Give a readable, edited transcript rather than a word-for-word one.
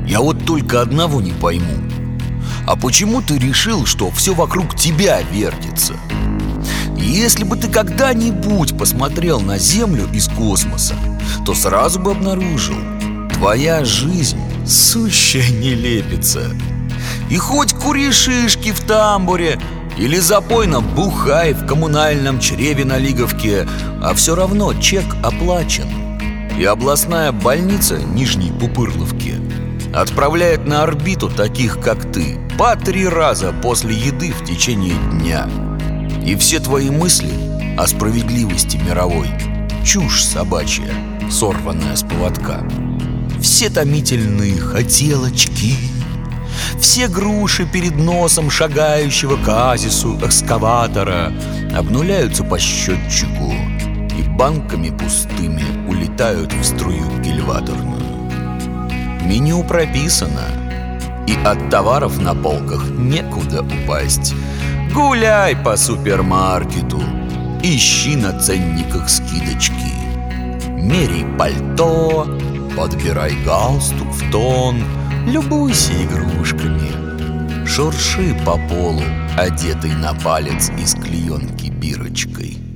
Я вот только одного не пойму. А почему ты решил, что все вокруг тебя вертится? Если бы ты когда-нибудь посмотрел на Землю из космоса, то сразу бы обнаружил: твоя жизнь — сущая нелепица. И хоть кури шишки в тамбуре или запойно бухай в коммунальном чреве на Лиговке, а все равно чек оплачен. И областная больница Нижней Пупырловки отправляет на орбиту таких, как ты, по 3 раза после еды в течение дня. И все твои мысли о справедливости мировой — чушь собачья, сорванная с поводка. Все томительные хотелочки, все груши перед носом шагающего к оазису экскаватора обнуляются по счетчику и банками пустыми улетают в струю гильваторную. Меню прописано, и от товаров на полках некуда упасть. Гуляй по супермаркету, ищи на ценниках скидочки. Меряй пальто, подбирай галстук в тон, любуйся игрушками, шурши по полу, одетый на палец из клеенки бирочкой.